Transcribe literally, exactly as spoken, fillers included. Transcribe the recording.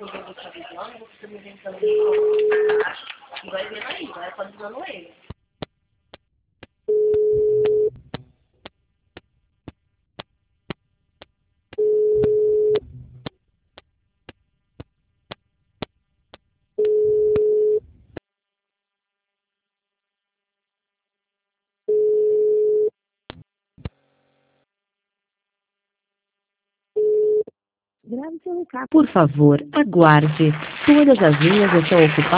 que eu vou te avisando, você tá me inventando de novo. E vai vendo aí, vai atualizando ele. Grave seu recado. Por favor, aguarde. Todas as linhas estão ocupadas.